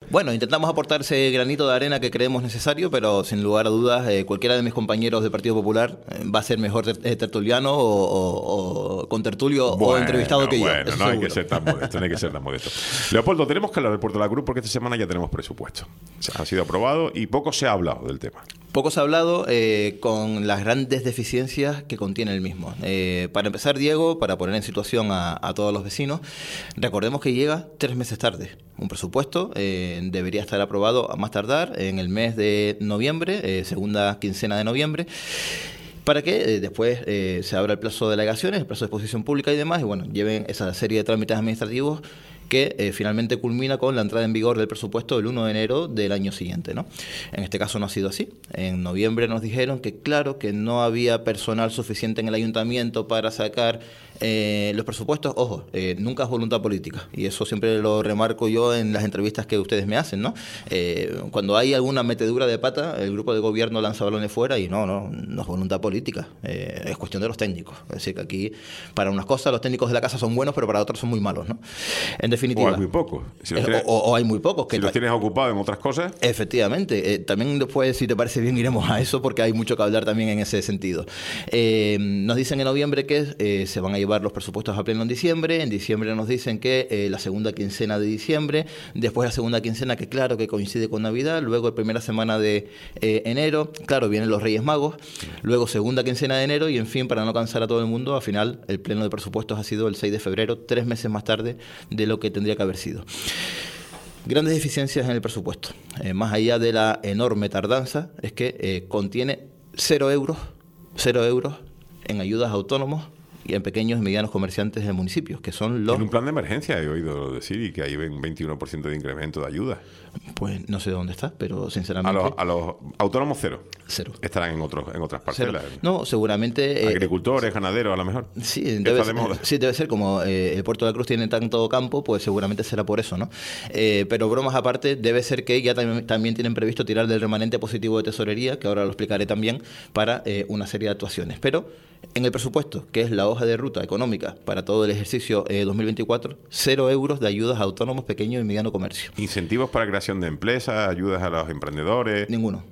Bueno, intentamos aportar ese granito de arena que creemos necesario, pero sin lugar a dudas, cualquiera de mis compañeros del Partido Popular va a ser mejor tertuliano o contertulio o entrevistado que yo. Bueno, no hay que ser tan modesto, no hay que ser tan modesto. Leopoldo, tenemos que hablar del Puerto de la Cruz porque esta semana ya tenemos presupuesto. Ha sido aprobado y poco se ha hablado del tema. Poco se ha hablado con las grandes deficiencias que contiene el mismo. Para empezar, Diego, para poner en situación a todos los vecinos, recordemos que llega 3 meses tarde. Un presupuesto debería estar aprobado a más tardar en el mes de noviembre, segunda quincena de noviembre, para que después se abra el plazo de alegaciones, el plazo de exposición pública y demás, y bueno, lleven esa serie de trámites administrativos que finalmente culmina con la entrada en vigor del presupuesto el 1 de enero del año siguiente, ¿no? En este caso no ha sido así. En noviembre nos dijeron que claro, que no había personal suficiente en el ayuntamiento para sacar los presupuestos. Ojo, nunca es voluntad política, y eso siempre lo remarco yo en las entrevistas que ustedes me hacen, ¿no? Cuando hay alguna metedura de pata, el grupo de gobierno lanza balones fuera y no es voluntad política, es cuestión de los técnicos. Es decir, que aquí para unas cosas los técnicos de la casa son buenos, pero para otras son muy malos, ¿no? En definitiva, o hay muy pocos. Si o hay muy pocos. Si los tienes ocupados en otras cosas. Efectivamente. También después, si te parece bien, iremos a eso porque hay mucho que hablar también en ese sentido. Nos dicen en noviembre que se van a llevar los presupuestos a pleno en diciembre. En diciembre nos dicen que la segunda quincena de diciembre. Después la segunda quincena, que claro que coincide con Navidad. Luego la primera semana de enero. Claro, vienen los Reyes Magos. Luego segunda quincena de enero. Y en fin, para no cansar a todo el mundo, al final el pleno de presupuestos ha sido el 6 de febrero, 3 meses más tarde de lo que tendría que haber sido. Grandes deficiencias en el presupuesto. Más allá de la enorme tardanza, es que contiene 0 euros en ayudas a autónomos y en pequeños y medianos comerciantes de municipios, que son los... En un plan de emergencia he oído decir y que hay un 21% de incremento de ayuda. Pues no sé dónde está, pero sinceramente... A los autónomos cero. Estarán en otras parcelas. Cero. No, seguramente... agricultores, ganaderos, a lo mejor. Sí, debe ser como el Puerto de la Cruz tiene tanto campo, pues seguramente será por eso, ¿no? Pero bromas aparte, debe ser que ya también tienen previsto tirar del remanente positivo de tesorería, que ahora lo explicaré también, para una serie de actuaciones. Pero en el presupuesto, que es la hoja de ruta económica para todo el ejercicio 2024, 0 euros de ayudas a autónomos, pequeño y mediano comercio. ¿Incentivos para creación de empresas, ayudas a los emprendedores? Ninguno.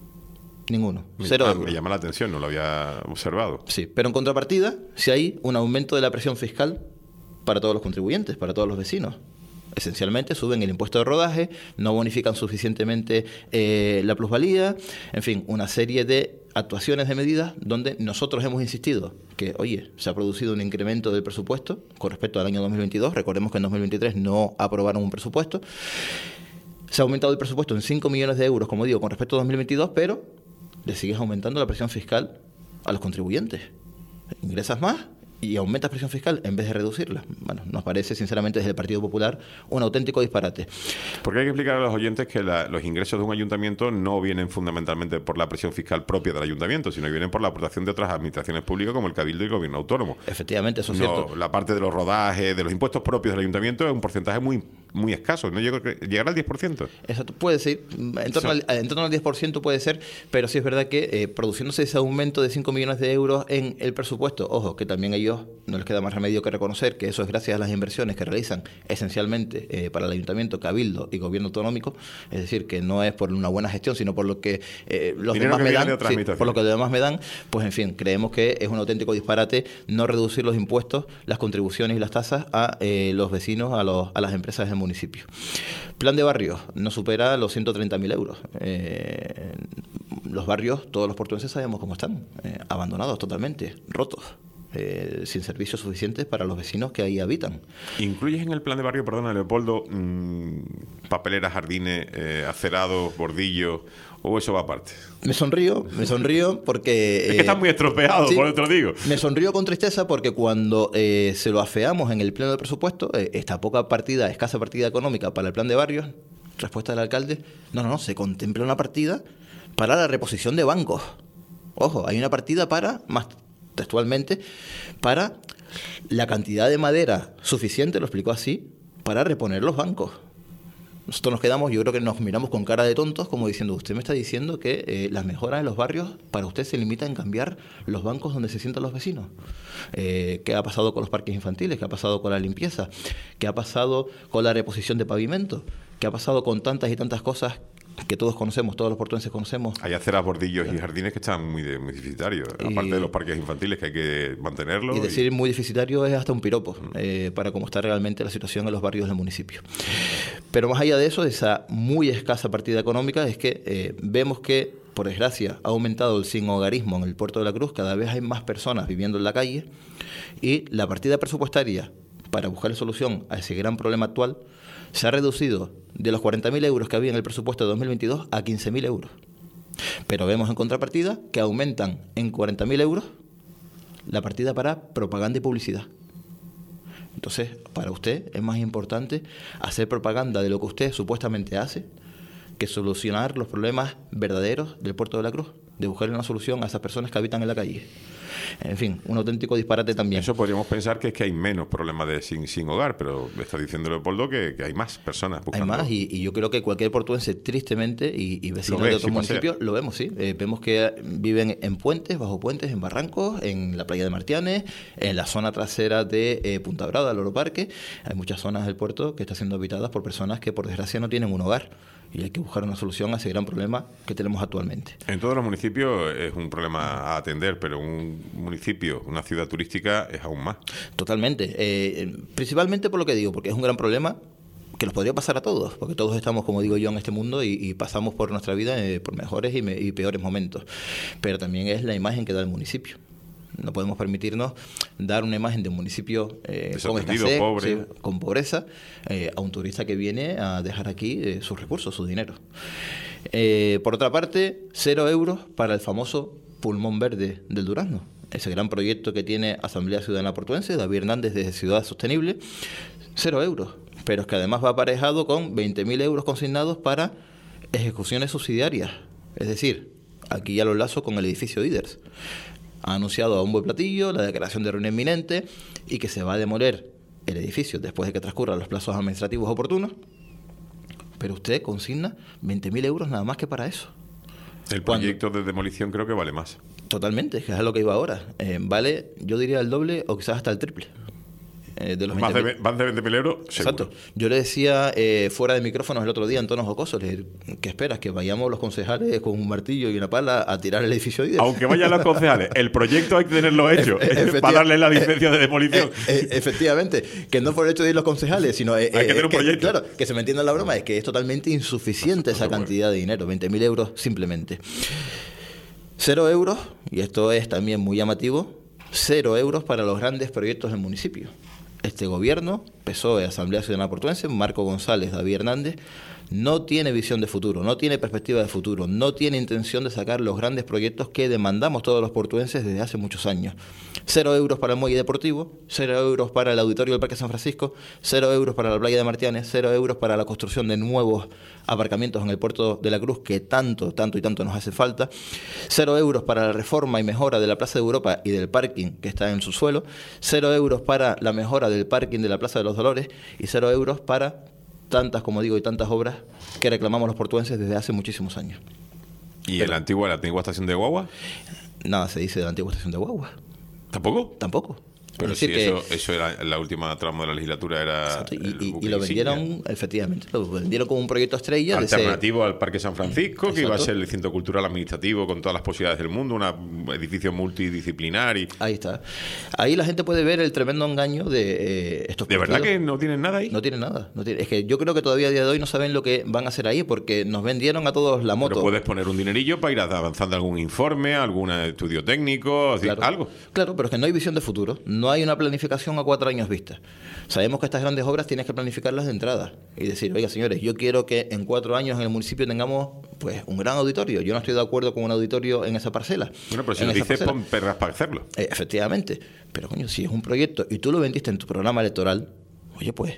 0 euros. Me llama la atención, no lo había observado. Sí, pero en contrapartida, si hay un aumento de la presión fiscal para todos los contribuyentes, para todos los vecinos. Esencialmente suben el impuesto de rodaje, no bonifican suficientemente la plusvalía, en fin, una serie de actuaciones de medidas donde nosotros hemos insistido que, oye, se ha producido un incremento del presupuesto con respecto al año 2022, recordemos que en 2023 no aprobaron un presupuesto, se ha aumentado el presupuesto en 5 millones de euros, como digo, con respecto a 2022, pero le sigues aumentando la presión fiscal a los contribuyentes. Ingresas más y aumentas presión fiscal en vez de reducirla. Bueno, nos parece, sinceramente, desde el Partido Popular, un auténtico disparate. Porque hay que explicar a los oyentes que los ingresos de un ayuntamiento no vienen fundamentalmente por la presión fiscal propia del ayuntamiento, sino que vienen por la aportación de otras administraciones públicas como el Cabildo y el Gobierno Autónomo. Efectivamente, eso es cierto. La parte de los rodajes, de los impuestos propios del ayuntamiento es un porcentaje muy escaso. ¿No llegará al 10%? Exacto, puede ser. En torno al 10% puede ser, pero sí es verdad que produciéndose ese aumento de 5 millones de euros en el presupuesto, ojo, que también ellos no les queda más remedio que reconocer que eso es gracias a las inversiones que realizan esencialmente para el ayuntamiento, Cabildo y Gobierno Autonómico, es decir, que no es por una buena gestión, sino por lo que los demás me dan, por lo que los demás me dan, pues en fin, creemos que es un auténtico disparate no reducir los impuestos, las contribuciones y las tasas a los vecinos, a las empresas del municipio. Plan de barrios no supera los 130.000 euros. Los barrios, todos los portuenses sabemos cómo están, abandonados totalmente, rotos. Sin servicios suficientes para los vecinos que ahí habitan. ¿Incluyes en el plan de barrio, perdona, Leopoldo, papeleras, jardines, acerados, bordillos, o eso va aparte? Me sonrío porque... es que está muy estropeado, sí, por eso te lo digo. Me sonrío con tristeza porque cuando se lo afeamos en el pleno de presupuesto, esta escasa partida económica para el plan de barrios, respuesta del alcalde, no, se contempla una partida para la reposición de bancos. Ojo, hay una partida más textualmente, para la cantidad de madera suficiente, lo explicó así, para reponer los bancos. nosotros nos quedamos, yo creo que nos miramos con cara de tontos, como diciendo, usted me está diciendo que las mejoras en los barrios para usted se limitan en cambiar los bancos donde se sientan los vecinos. ¿Qué ha pasado con los parques infantiles? ¿Qué ha pasado con la limpieza? ¿Qué ha pasado con la reposición de pavimento? ¿Qué ha pasado con tantas y tantas cosas que todos conocemos, todos los portuenses conocemos? Hay aceras, bordillos y jardines que están muy deficitarios, aparte de los parques infantiles que hay que mantenerlos. Y decir muy deficitario es hasta un piropo para cómo está realmente la situación en los barrios del municipio. Pero más allá de eso, de esa muy escasa partida económica, es que vemos que, por desgracia, ha aumentado el sinhogarismo en el Puerto de la Cruz, cada vez hay más personas viviendo en la calle, y la partida presupuestaria para buscar solución a ese gran problema actual se ha reducido de los 40.000 euros que había en el presupuesto de 2022 a 15.000 euros. Pero vemos en contrapartida que aumentan en 40.000 euros la partida para propaganda y publicidad. Entonces, para usted es más importante hacer propaganda de lo que usted supuestamente hace que solucionar los problemas verdaderos del Puerto de la Cruz, de buscar una solución a esas personas que habitan en la calle. En fin, un auténtico disparate también. Eso podríamos pensar que es que hay menos problemas de sin hogar, pero está diciendo Leopoldo que hay más personas buscando. Hay más, y yo creo que cualquier portuense, tristemente, y vecinos de otros municipios, lo vemos, sí. Vemos que viven en puentes, bajo puentes, en barrancos, en la playa de Martianes, en la zona trasera de Punta Brava, Loro Parque. Hay muchas zonas del puerto que están siendo habitadas por personas que, por desgracia, no tienen un hogar. Y hay que buscar una solución a ese gran problema que tenemos actualmente. En todos los municipios es un problema a atender, pero un municipio, una ciudad turística, es aún más. Totalmente. Principalmente por lo que digo, porque es un gran problema que nos podría pasar a todos, porque todos estamos, como digo yo, en este mundo y pasamos por nuestra vida por mejores y peores momentos. Pero también es la imagen que da el municipio. No podemos permitirnos dar una imagen de un municipio con escasez, pobre. Sí, con pobreza, a un turista que viene a dejar aquí sus recursos, su dinero. Por otra parte, 0 euros para el famoso pulmón verde del Durazno. Ese gran proyecto que tiene Asamblea Ciudadana Portuense, David Hernández, desde Ciudad Sostenible, 0 euros. Pero es que además va aparejado con 20.000 euros consignados para ejecuciones subsidiarias. Es decir, aquí ya lo enlazo con el edificio IDERS. Ha anunciado a bombo y platillo la declaración de ruina inminente y que se va a demoler el edificio después de que transcurran los plazos administrativos oportunos, pero usted consigna 20.000 euros nada más que para eso. El proyecto de demolición creo que vale más. Totalmente, que es a lo que iba ahora. Vale, yo diría el doble o quizás hasta el triple. De los más de 20.000 euros, seguro. Exacto. Yo le decía fuera de micrófonos el otro día en tonos jocosos, ¿qué esperas? ¿Que vayamos los concejales con un martillo y una pala a tirar el edificio IDERS? Aunque vayan los concejales, el proyecto hay que tenerlo hecho para darle la licencia de demolición. Efectivamente, que no por el hecho de ir los concejales, sino hay que tener un proyecto. Claro, que se me entienda la broma, es que es totalmente insuficiente esa cantidad de dinero, 20.000 euros simplemente. 0 euros, y esto es también muy llamativo, 0 euros para los grandes proyectos del municipio. Este gobierno, PSOE, Asamblea Ciudadana Portuense, Marco González, David Hernández, no tiene visión de futuro, no tiene perspectiva de futuro, no tiene intención de sacar los grandes proyectos que demandamos todos los portuenses desde hace muchos años. 0 euros para el muelle deportivo, 0 euros para el auditorio del Parque San Francisco, 0 euros para la playa de Martianes, 0 euros para la construcción de nuevos aparcamientos en el Puerto de la Cruz, que tanto nos hace falta, 0 euros para la reforma y mejora de la Plaza de Europa y del parking que está en su suelo, 0 euros para la mejora del parking de la Plaza de los Dolores y 0 euros para tantas, como digo, y tantas obras que reclamamos los portuenses desde hace muchísimos años. ¿Y la antigua estación de guagua? Nada se dice de la antigua estación de guagua. ¿Tampoco? Tampoco. Pero sí, eso era la última tramo de la legislatura, era y lo vendieron, efectivamente, lo vendieron como un proyecto estrella alternativo al Parque San Francisco, que iba a ser el centro cultural administrativo con todas las posibilidades del mundo, un edificio multidisciplinar. Ahí está. Ahí la gente puede ver el tremendo engaño de estos partidos. ¿De verdad que no tienen nada ahí? No tienen nada. Es que yo creo que todavía a día de hoy no saben lo que van a hacer ahí, porque nos vendieron a todos la moto. Pero puedes poner un dinerillo para ir avanzando algún informe, algún estudio técnico, claro, algo. Claro, pero es que no hay visión de futuro, no hay una planificación a 4 años vista. Sabemos que estas grandes obras tienes que planificarlas de entrada y decir, oiga señores, yo quiero que en 4 años en el municipio tengamos pues un gran auditorio. Yo no estoy de acuerdo con un auditorio en esa parcela. Bueno, pero si lo dices, pon perras para hacerlo. Efectivamente. Pero coño, si es un proyecto y tú lo vendiste en tu programa electoral, oye, pues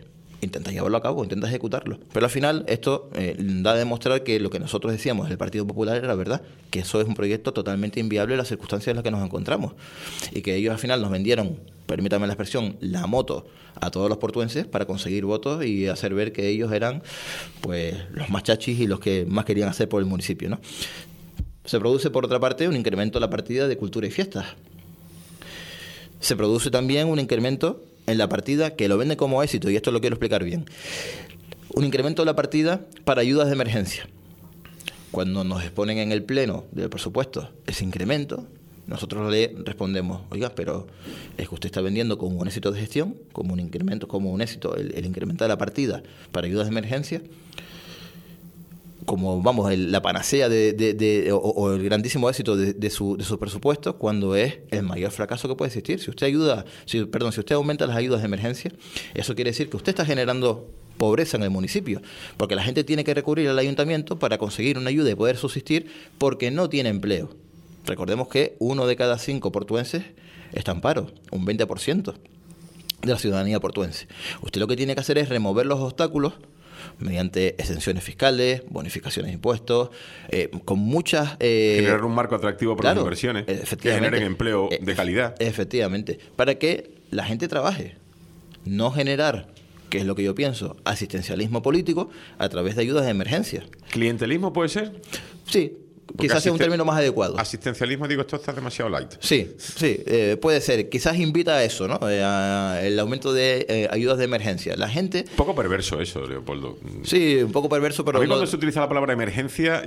intenta llevarlo a cabo, intenta ejecutarlo. Pero al final esto da a demostrar que lo que nosotros decíamos del Partido Popular era verdad, que eso es un proyecto totalmente inviable en las circunstancias en las que nos encontramos. Y que ellos al final nos vendieron, permítame la expresión, la moto a todos los portuenses para conseguir votos y hacer ver que ellos eran pues los más chachis y los que más querían hacer por el municipio, ¿no? Se produce, por otra parte, un incremento en la partida de cultura y fiestas. Se produce también un incremento en la partida que lo vende como éxito, y esto lo quiero explicar bien. Un incremento de la partida para ayudas de emergencia. Cuando nos exponen en el pleno del presupuesto ese incremento, nosotros le respondemos, oiga, pero es que usted está vendiendo como un éxito de gestión, como un incremento, como un éxito, el incrementar la partida para ayudas de emergencia, como, vamos, la panacea o el grandísimo éxito de su presupuesto, cuando es el mayor fracaso que puede existir. Si usted aumenta las ayudas de emergencia, eso quiere decir que usted está generando pobreza en el municipio, porque la gente tiene que recurrir al ayuntamiento para conseguir una ayuda y poder subsistir porque no tiene empleo. Recordemos que 1 de cada 5 portuenses está en paro, un 20% de la ciudadanía portuense. Usted lo que tiene que hacer es remover los obstáculos mediante exenciones fiscales, bonificaciones de impuestos, con muchas... generar un marco atractivo para las inversiones, que generen empleo de calidad. Efectivamente, para que la gente trabaje, no generar, que es lo que yo pienso, asistencialismo político a través de ayudas de emergencia. ¿Clientelismo puede ser? Sí. Quizás sea un término más adecuado. Asistencialismo, digo, esto está demasiado light. Sí, puede ser. Quizás invita a eso, ¿no? El aumento de ayudas de emergencia. La gente... Un poco perverso eso, Leopoldo. Sí, un poco perverso, pero... A mí cuando se utiliza la palabra emergencia,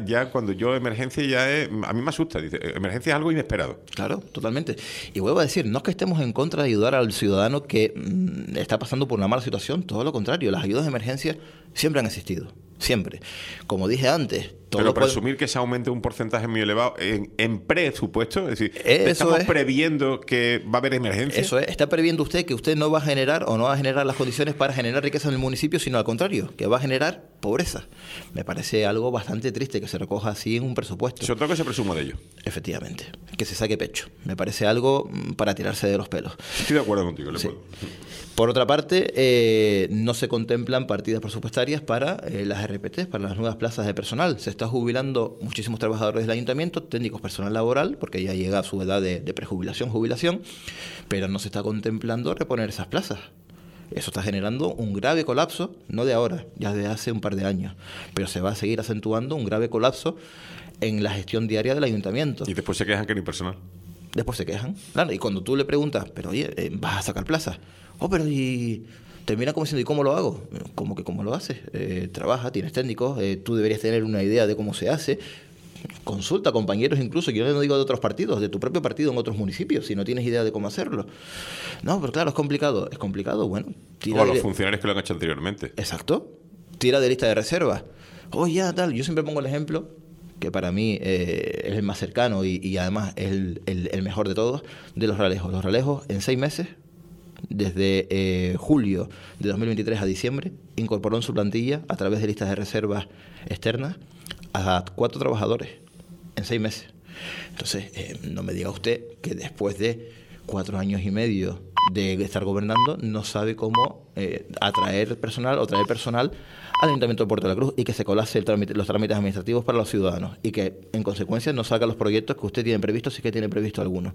a mí me asusta. Dice, emergencia es algo inesperado. Claro, totalmente. Y vuelvo a decir, no es que estemos en contra de ayudar al ciudadano que está pasando por una mala situación, todo lo contrario. Las ayudas de emergencia siempre han existido. Siempre. Como dije antes... Pero presumir que se aumente un porcentaje muy elevado en presupuesto, es decir, estamos previendo que va a haber emergencia. Eso es, está previendo usted que usted no va a generar o no va a generar las condiciones para generar riqueza en el municipio, sino al contrario, que va a generar pobreza. Me parece algo bastante triste que se recoja así en un presupuesto. Sobre todo que se presuma de ello. Efectivamente, que se saque pecho. Me parece algo para tirarse de los pelos. Estoy de acuerdo contigo, Leopoldo. Sí. Por otra parte, no se contemplan partidas presupuestarias para las RPT, para las nuevas plazas de personal. Se está jubilando muchísimos trabajadores del ayuntamiento, técnicos, personal laboral, porque ya llega a su edad de prejubilación, jubilación, pero no se está contemplando reponer esas plazas. Eso está generando un grave colapso, no de ahora, ya de hace un par de años, pero se va a seguir acentuando un grave colapso en la gestión diaria del ayuntamiento. Y después se quejan que no hay personal. Después se quejan, claro, y cuando tú le preguntas, pero oye, ¿vas a sacar plazas? Pero y termina como diciendo, ¿y cómo lo hago? ¿Cómo que cómo lo haces? Trabaja, tienes técnicos, tú deberías tener una idea de cómo se hace. Consulta a compañeros incluso, que yo no digo de otros partidos, de tu propio partido en otros municipios, si no tienes idea de cómo hacerlo. No, pero claro, es complicado. Es complicado, bueno. O a los funcionarios que lo han hecho anteriormente. Exacto. Tira de lista de reserva. Ya, tal. Yo siempre pongo el ejemplo, que para mí es el más cercano y además es el mejor de todos, de los ralejos. Los ralejos en 6 meses, desde julio de 2023 a diciembre, incorporó en su plantilla, a través de listas de reservas externas, a 4 trabajadores en 6 meses. Entonces, no me diga usted que después de 4 años y medio de estar gobernando no sabe cómo atraer personal o traer personal al Ayuntamiento de Puerto de la Cruz y que se colase los trámites administrativos para los ciudadanos y que, en consecuencia, no salga los proyectos que usted tiene previstos, si es que tiene previsto alguno.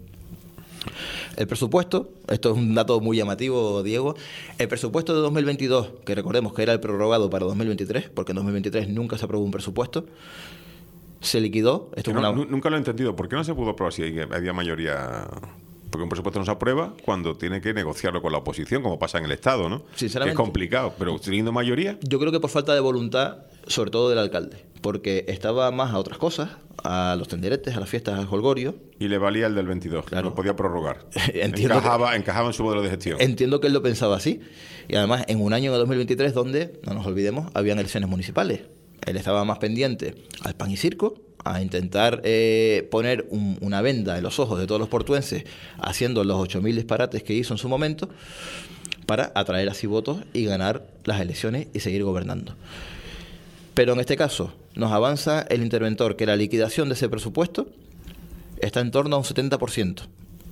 El presupuesto, esto es un dato muy llamativo, Diego, el presupuesto de 2022, que recordemos que era el prorrogado para 2023, porque en 2023 nunca se aprobó un presupuesto, se liquidó. Nunca lo he entendido. ¿Por qué no se pudo aprobar si había mayoría? Porque un presupuesto no se aprueba cuando tiene que negociarlo con la oposición, como pasa en el Estado, ¿no? Sinceramente, que es complicado, pero teniendo mayoría... Yo creo que por falta de voluntad, sobre todo del alcalde, porque estaba más a otras cosas, a los tenderetes, a las fiestas, al jolgorio. Y le valía el del 22, claro. Lo podía prorrogar. Encajaba en su modelo de gestión. Entiendo que él lo pensaba así. Y además, en un año, en el 2023, donde, no nos olvidemos, habían elecciones municipales. Él estaba más pendiente al pan y circo, a intentar poner una venda en los ojos de todos los portuenses, haciendo los 8.000 disparates que hizo en su momento, para atraer así votos y ganar las elecciones y seguir gobernando. Pero en este caso, nos avanza el interventor que la liquidación de ese presupuesto está en torno a un 70%.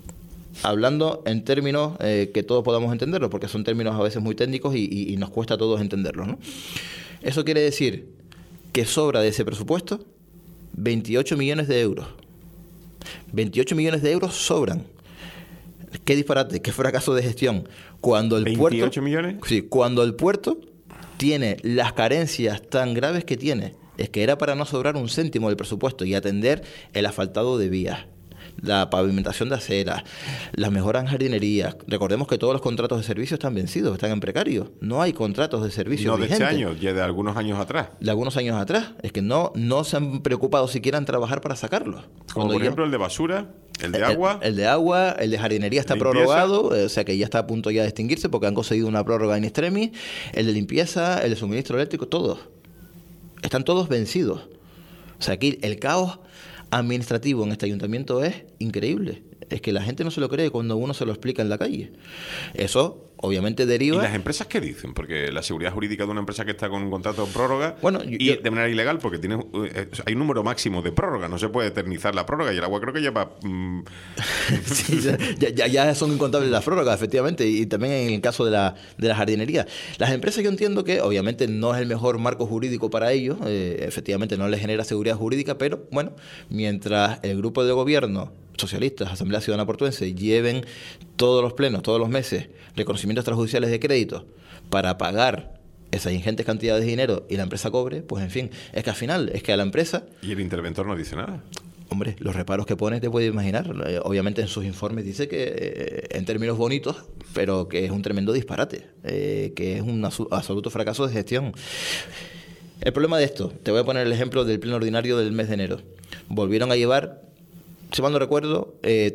hablando en términos que todos podamos entenderlo, porque son términos a veces muy técnicos y nos cuesta a todos entenderlos, ¿no? Eso quiere decir que sobra de ese presupuesto 28 millones de euros. 28 millones de euros sobran. Qué disparate, qué fracaso de gestión. Cuando el 28 puerto, millones. Sí, cuando el puerto tiene las carencias tan graves que tiene, es que era para no sobrar un céntimo del presupuesto y atender el asfaltado de vías, la pavimentación de aceras, las mejoras en jardinería. Recordemos que todos los contratos de servicio están vencidos, están en precario. No hay contratos de servicio No de vigentes. este año, ya de algunos años atrás. De algunos años atrás. Es que no se han preocupado siquiera en trabar para sacarlos. Como por ejemplo el de basura, el de agua. El de agua, el de jardinería está limpieza. prorrogado, o sea que ya está a punto ya de extinguirse porque han conseguido una prórroga in extremis. El de limpieza, el de suministro eléctrico, todos. Están todos vencidos. O sea, aquí el caos administrativo en este ayuntamiento es increíble. Es que la gente no se lo cree cuando uno se lo explica en la calle. Eso, obviamente, deriva... ¿Y las empresas qué dicen? Porque la seguridad jurídica de una empresa que está con un contrato de prórroga Bueno, de manera ilegal, porque hay un número máximo de prórroga, no se puede eternizar la prórroga, y el agua creo que lleva... Sí, ya son incontables las prórrogas, efectivamente, y también en el caso de la jardinería. Las empresas, yo entiendo que obviamente no es el mejor marco jurídico para ellos, efectivamente no les genera seguridad jurídica, pero bueno, mientras el grupo de gobierno socialistas, Asamblea Ciudadana Portuense, lleven todos los plenos, todos los meses, reconocimientos extrajudiciales de crédito para pagar esas ingentes cantidades de dinero y la empresa cobre, pues en fin, es que al final, es que a la empresa... Y el interventor no dice nada. Hombre, los reparos que pone te puedes imaginar. Obviamente en sus informes dice que en términos bonitos, pero que es un tremendo disparate, que es un absoluto fracaso de gestión. El problema de esto, te voy a poner el ejemplo del pleno ordinario del mes de enero. Volvieron a llevar, si mal no recuerdo,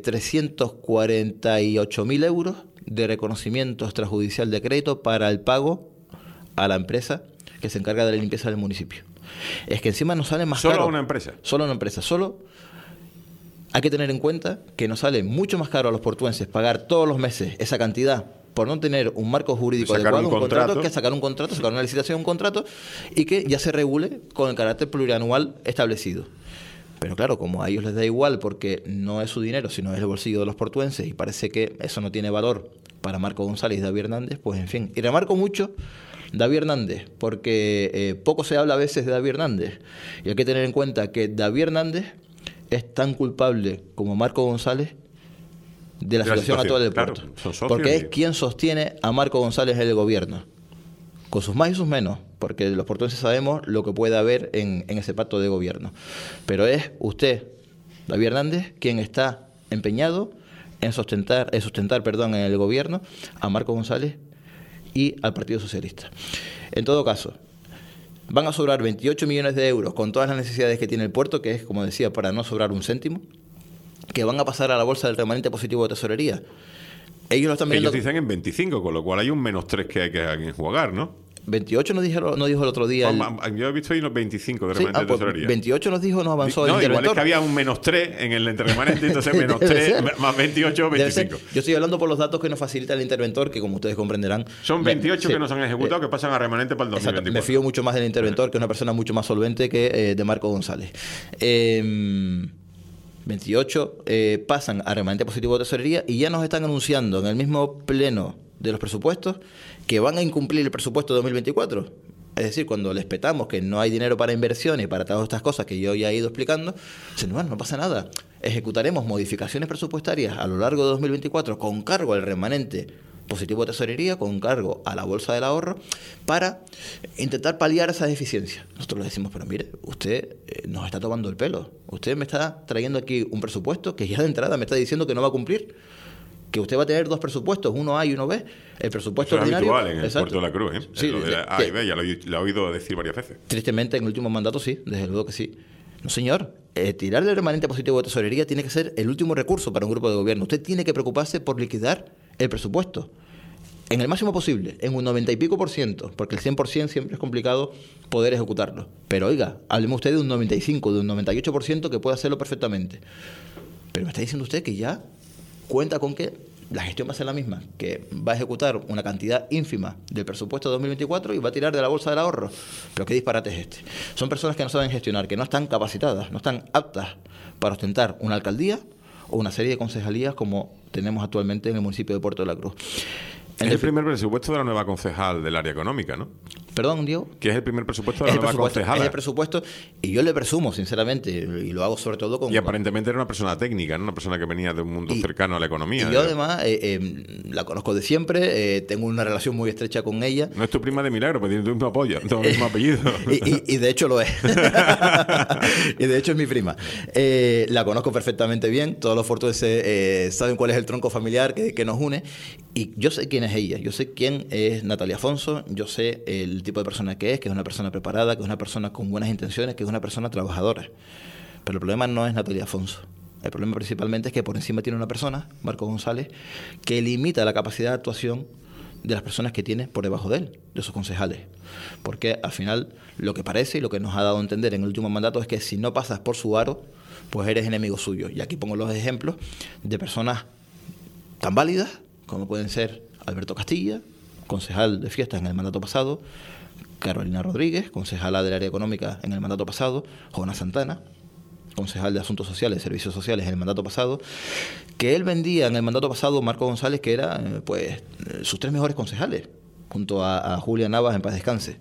348.000 euros de reconocimiento extrajudicial de crédito para el pago a la empresa que se encarga de la limpieza del municipio. Es que encima nos sale más caro. ¿Solo una empresa? Solo una empresa. Solo hay que tener en cuenta que nos sale mucho más caro a los portuenses pagar todos los meses esa cantidad por no tener un marco jurídico adecuado, un contrato, que sacar un contrato, sacar una licitación, un contrato, y que ya se regule con el carácter plurianual establecido. Pero claro, como a ellos les da igual porque no es su dinero, sino es el bolsillo de los portuenses y parece que eso no tiene valor para Marco González y David Hernández, pues en fin. Y remarco mucho David Hernández, porque poco se habla a veces de David Hernández. Y hay que tener en cuenta que David Hernández es tan culpable como Marco González de la situación actual del puerto. Claro, porque es quien sostiene a Marco González en el gobierno. Con sus más y sus menos, porque los portuenses sabemos lo que puede haber en ese pacto de gobierno. Pero es usted, David Hernández, quien está empeñado en sustentar en el gobierno a Marco González y al Partido Socialista. En todo caso, van a sobrar 28 millones de euros con todas las necesidades que tiene el puerto, que es, como decía, para no sobrar un céntimo, que van a pasar a la bolsa del remanente positivo de tesorería. Ellos lo están viendo. Ellos dicen en 25, con lo cual hay un -3 que hay que enjuagar, ¿no? 28 nos dijo el otro día. Yo he visto ahí unos 25 de remanente de tesorería. 28 nos dijo, nos avanzó el interventor. Igual es que había un -3 en el remanente, entonces -3 más 28, 25. Yo estoy hablando por los datos que nos facilita el interventor, que como ustedes comprenderán... Son 28 que nos han ejecutado, que pasan a remanente para el 2024. Exacto, me fío mucho más del interventor, que es una persona mucho más solvente que de Marco González. 28 pasan a remanente positivo de tesorería y ya nos están anunciando en el mismo pleno de los presupuestos que van a incumplir el presupuesto de 2024. Es decir, cuando les petamos que no hay dinero para inversiones y para todas estas cosas que yo ya he ido explicando, dicen, bueno, no pasa nada. Ejecutaremos modificaciones presupuestarias a lo largo de 2024 con cargo al remanente positivo de tesorería, con cargo a la bolsa del ahorro, para intentar paliar esas deficiencias. Nosotros le decimos, pero mire, usted nos está tomando el pelo. Usted me está trayendo aquí un presupuesto que ya de entrada me está diciendo que no va a cumplir, que usted va a tener dos presupuestos, uno A y uno B. El presupuesto ordinario... Es habitual en el puerto de la Cruz, ¿eh? Sí, lo de A y B, ya lo he oído decir varias veces. Tristemente, en el último mandato sí, desde luego que sí. No, señor. Tirar del remanente positivo de tesorería tiene que ser el último recurso para un grupo de gobierno. Usted tiene que preocuparse por liquidar el presupuesto en el máximo posible, en un 90 y pico %, porque el 100% siempre es complicado poder ejecutarlo. Pero oiga, hábleme usted de un 95, de un 98% que puede hacerlo perfectamente. Pero me está diciendo usted que ya cuenta con que la gestión va a ser la misma, que va a ejecutar una cantidad ínfima del presupuesto de 2024 y va a tirar de la bolsa del ahorro. Pero qué disparate es este. Son personas que no saben gestionar, que no están capacitadas, no están aptas para ostentar una alcaldía o una serie de concejalías como tenemos actualmente en el municipio de Puerto de la Cruz. Es el primer presupuesto de la nueva concejal del área económica, ¿no? Perdón, Diego. Que es el primer presupuesto de la nueva concejala. Es el presupuesto, y yo le presumo, sinceramente, y lo hago sobre todo con... Y aparentemente era una persona técnica, ¿no? Una persona que venía de un mundo cercano a la economía. Y yo además la conozco de siempre, tengo una relación muy estrecha con ella. No es tu prima de milagro, pero tiene tu mismo apoyo, tu mismo apellido. Y de hecho lo es. Y de hecho es mi prima. La conozco perfectamente bien, todos los portugueses saben cuál es el tronco familiar que nos une, y yo sé quién es ella, yo sé quién es Natalia Afonso, yo sé el tipo de persona que es una persona preparada, que es una persona con buenas intenciones, que es una persona trabajadora. Pero el problema no es Natalia Afonso. El problema principalmente es que por encima tiene una persona, Marco González, que limita la capacidad de actuación de las personas que tiene por debajo de él, de sus concejales. Porque al final lo que parece y lo que nos ha dado a entender en el último mandato es que si no pasas por su aro, pues eres enemigo suyo. Y aquí pongo los ejemplos de personas tan válidas como pueden ser Alberto Castilla, concejal de fiestas en el mandato pasado, Carolina Rodríguez, concejala del área económica en el mandato pasado, Jonas Santana, concejal de Asuntos Sociales, Servicios Sociales en el mandato pasado, que él vendía en el mandato pasado Marco González, que era sus 3 mejores concejales, junto a Julia Navas, en paz descanse.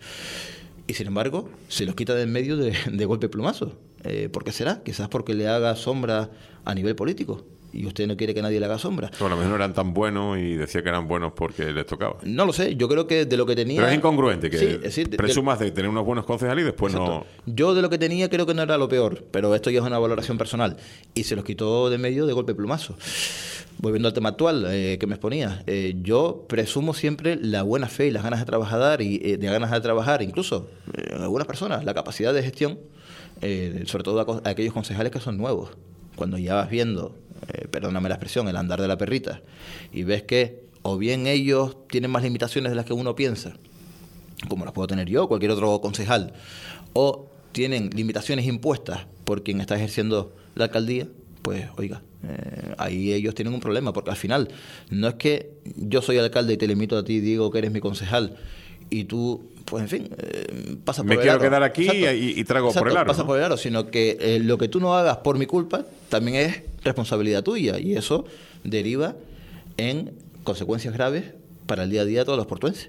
Y sin embargo, se los quita de en medio de golpe plumazo. ¿Por qué será? Quizás porque le haga sombra a nivel político. Y usted no quiere que nadie le haga sombra. Bueno, a lo mejor no eran tan buenos y decía que eran buenos porque les tocaba. No lo sé, yo creo que de lo que tenía... Pero es incongruente que sí, es decir, presumas de tener unos buenos concejales y después exacto. no... Yo de lo que tenía creo que no era lo peor, pero esto ya es una valoración personal. Y se los quitó de medio de golpe plumazo. Volviendo al tema actual que me exponía, yo presumo siempre la buena fe y las ganas de trabajar, incluso en algunas personas, la capacidad de gestión, sobre todo a aquellos concejales que son nuevos. Cuando ya vas viendo, perdóname la expresión, el andar de la perrita, y ves que o bien ellos tienen más limitaciones de las que uno piensa, como las puedo tener yo o cualquier otro concejal, o tienen limitaciones impuestas por quien está ejerciendo la alcaldía, pues oiga, ahí ellos tienen un problema, porque al final no es que yo soy alcalde y te limito a ti y digo que eres mi concejal y tú, pues en fin, pasas por el aro. Me quiero quedar aquí y trago por el aro. Pasas por el aro, sino que lo que tú no hagas por mi culpa también es responsabilidad tuya, y eso deriva en consecuencias graves para el día a día de todos los portuenses.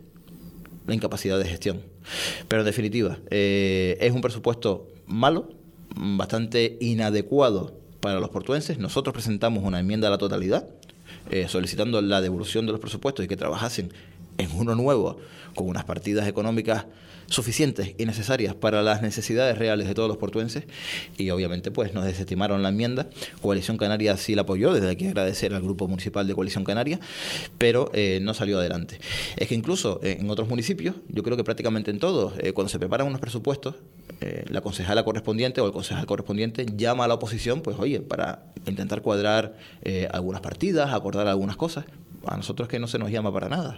La incapacidad de gestión. Pero en definitiva, es un presupuesto malo, bastante inadecuado para los portuenses. Nosotros presentamos una enmienda a la totalidad solicitando la devolución de los presupuestos y que trabajasen en uno nuevo con unas partidas económicas suficientes y necesarias para las necesidades reales de todos los portuenses, y obviamente pues nos desestimaron la enmienda. Coalición Canaria sí la apoyó, desde aquí agradecer al grupo municipal de Coalición Canaria, pero no salió adelante. Es que incluso en otros municipios, yo creo que prácticamente en todos, cuando se preparan unos presupuestos, la concejala correspondiente o el concejal correspondiente llama a la oposición, pues oye, para intentar cuadrar algunas partidas, acordar algunas cosas. A nosotros que no se nos llama para nada.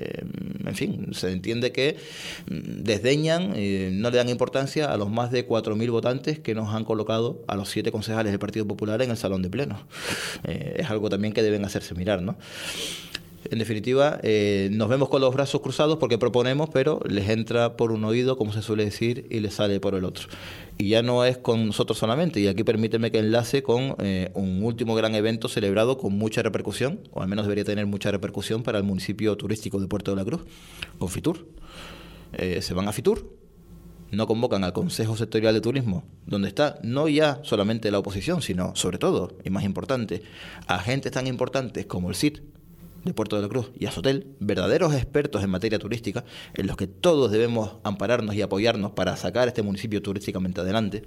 En fin, se entiende que desdeñan, no le dan importancia a los más de 4.000 votantes que nos han colocado a los 7 concejales del Partido Popular en el salón de plenos. Es algo también que deben hacerse mirar, ¿no? En definitiva, nos vemos con los brazos cruzados porque proponemos, pero les entra por un oído, como se suele decir, y les sale por el otro. Y ya no es con nosotros solamente, y aquí permíteme que enlace con un último gran evento celebrado con mucha repercusión, o al menos debería tener mucha repercusión para el municipio turístico de Puerto de la Cruz, con Fitur. Se van a Fitur, no convocan al Consejo Sectorial de Turismo, donde está no ya solamente la oposición, sino sobre todo, y más importante, agentes tan importantes como el CIT de Puerto de la Cruz y Azotel, verdaderos expertos en materia turística, en los que todos debemos ampararnos y apoyarnos para sacar este municipio turísticamente adelante,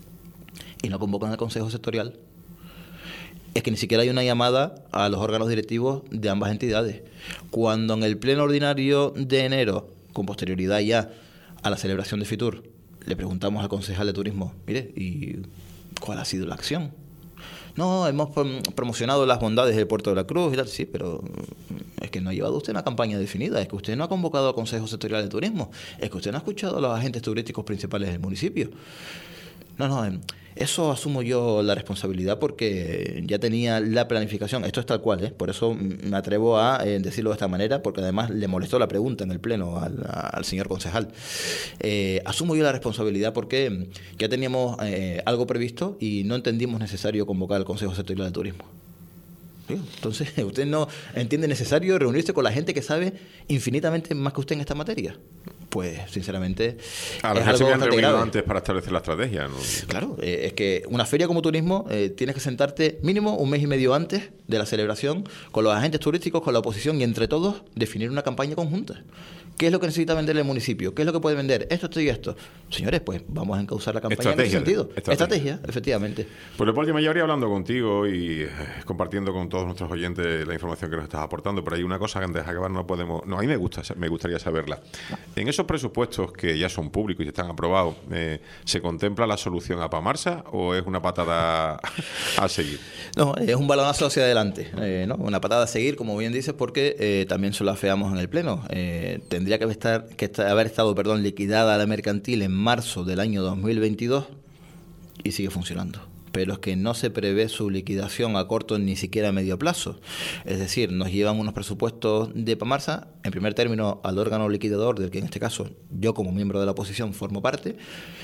y no convocan al Consejo Sectorial. Es que ni siquiera hay una llamada a los órganos directivos de ambas entidades. Cuando en el pleno ordinario de enero, con posterioridad ya a la celebración de Fitur, le preguntamos al concejal de turismo, mire, ¿y cuál ha sido la acción? No, hemos promocionado las bondades del Puerto de la Cruz y tal. Sí, pero es que no ha llevado usted una campaña definida, es que usted no ha convocado al Consejo Sectorial de Turismo, es que usted no ha escuchado a los agentes turísticos principales del municipio. No, eso asumo yo la responsabilidad porque ya tenía la planificación. Esto es tal cual, por eso me atrevo a decirlo de esta manera, porque además le molestó la pregunta en el pleno al señor concejal. Asumo yo la responsabilidad porque ya teníamos algo previsto y no entendimos necesario convocar al Consejo Sectorial de Turismo. Entonces, ¿usted no entiende necesario reunirse con la gente que sabe infinitamente más que usted en esta materia? Pues, sinceramente, a lo mejor se habían reunido antes para establecer la estrategia, ¿no? Claro, es que una feria como turismo tienes que sentarte mínimo un mes y medio antes de la celebración con los agentes turísticos, con la oposición y entre todos definir una campaña conjunta. ¿Qué es lo que necesita vender el municipio? ¿Qué es lo que puede vender? Esto y esto. Señores, pues vamos a encauzar la campaña en ese sentido. Estrategia, efectivamente. Pues Leopoldo, yo me llevaría hablando contigo y compartiendo con todos nuestros oyentes la información que nos estás aportando, pero hay una cosa que antes de acabar a mí me gustaría saberla. En esos presupuestos que ya son públicos y están aprobados, ¿se contempla la solución a Pamarsa o es una patada a seguir? No, es un balonazo hacia adelante, ¿no? Una patada a seguir, como bien dices, porque también se lo afeamos en el Pleno. Tendría que haber estado liquidada la mercantil en marzo del año 2022 y sigue funcionando. Pero es que no se prevé su liquidación a corto ni siquiera a medio plazo. Es decir, nos llevan unos presupuestos de Pamarsa, en primer término al órgano liquidador, del que en este caso yo como miembro de la oposición formo parte,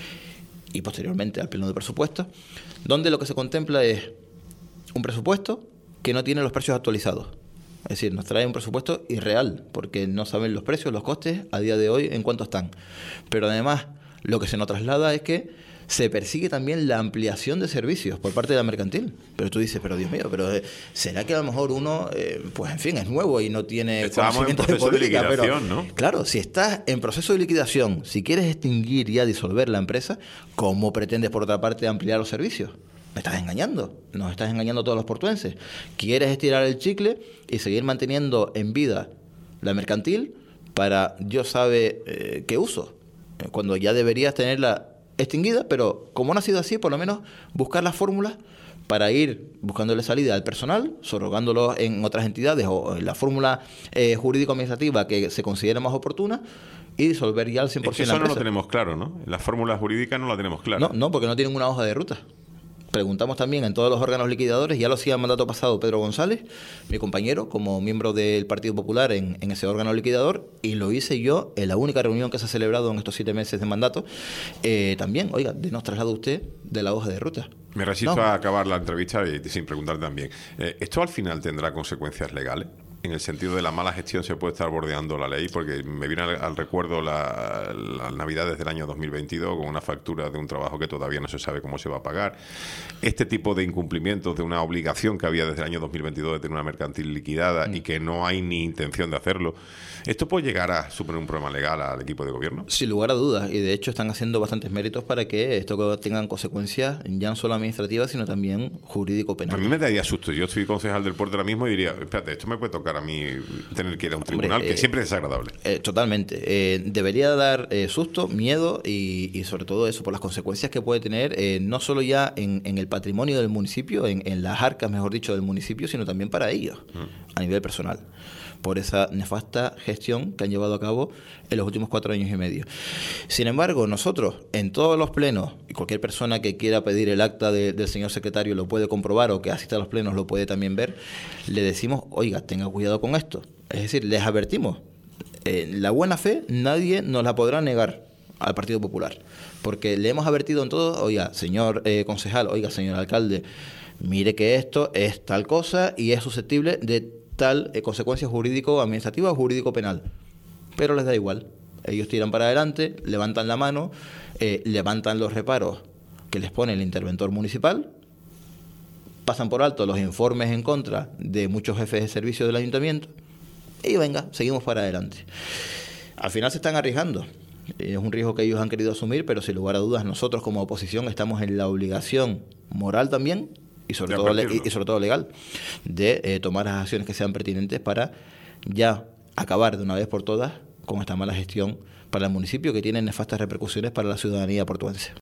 y posteriormente al pleno de presupuestos, donde lo que se contempla es un presupuesto que no tiene los precios actualizados. Es decir, nos trae un presupuesto irreal, porque no saben los precios, los costes a día de hoy en cuánto están. Pero además, lo que se nos traslada es que se persigue también la ampliación de servicios por parte de la mercantil. Pero tú dices, pero Dios mío, pero ¿será que a lo mejor uno, pues en fin, es nuevo y no tiene conocimiento de política? Pero, ¿no? Claro, si estás en proceso de liquidación, si quieres extinguir y disolver la empresa, ¿cómo pretendes por otra parte ampliar los servicios? Me estás engañando, nos estás engañando a todos los portuenses. ¿Quieres estirar el chicle y seguir manteniendo en vida la mercantil para Dios sabe qué uso? Cuando ya deberías tenerla extinguida, pero como no ha sido así, por lo menos buscar las fórmulas para ir buscándole salida al personal, subrogándolo en otras entidades o en la fórmula jurídico-administrativa que se considere más oportuna y disolver ya al 100% es que eso no lo tenemos claro, ¿no? La fórmula jurídica no la tenemos clara. No, porque no tienen una hoja de ruta. Preguntamos también en todos los órganos liquidadores, ya lo hacía en mandato pasado Pedro González, mi compañero, como miembro del Partido Popular en ese órgano liquidador, y lo hice yo en la única reunión que se ha celebrado en estos 7 meses de mandato. También, oiga, nos traslada usted de la hoja de ruta. Me resisto a acabar la entrevista y sin preguntar también. ¿Esto al final tendrá consecuencias legales? En el sentido de la mala gestión se puede estar bordeando la ley, porque me viene al recuerdo las Navidades del año 2022 con una factura de un trabajo que todavía no se sabe cómo se va a pagar. Este tipo de incumplimientos de una obligación que había desde el año 2022 de tener una mercantil liquidada y que no hay ni intención de hacerlo, ¿esto puede llegar a suponer un problema legal al equipo de gobierno? Sin lugar a dudas, y de hecho están haciendo bastantes méritos para que esto tengan consecuencias ya no solo administrativas, sino también jurídico-penales. A mí me daría susto. Yo soy concejal del puerto ahora mismo y diría, espérate, esto me puede tocar a mí tener que ir a un tribunal, que siempre es desagradable. Totalmente. Debería dar susto, miedo y sobre todo eso, por las consecuencias que puede tener, no solo ya en el patrimonio del municipio, en las arcas, mejor dicho, del municipio, sino también para ellos, a nivel personal, por esa nefasta gestión que han llevado a cabo en los últimos 4 años y medio. Sin embargo, nosotros, en todos los plenos, y cualquier persona que quiera pedir el acta del señor secretario lo puede comprobar, o que asista a los plenos lo puede también ver, le decimos, oiga, tenga cuidado con esto. Es decir, les advertimos, la buena fe nadie nos la podrá negar al Partido Popular, porque le hemos advertido en todo, oiga, señor concejal, oiga, señor alcalde, mire que esto es tal cosa y es susceptible de tal consecuencia jurídico-administrativa o jurídico-penal. Pero les da igual. Ellos tiran para adelante, levantan la mano, levantan los reparos que les pone el interventor municipal, pasan por alto los informes en contra de muchos jefes de servicio del ayuntamiento y venga, seguimos para adelante. Al final se están arriesgando. Es un riesgo que ellos han querido asumir, pero sin lugar a dudas nosotros como oposición estamos en la obligación moral también y sobre todo legal de tomar las acciones que sean pertinentes para ya acabar de una vez por todas con esta mala gestión para el municipio que tiene nefastas repercusiones para la ciudadanía portuense.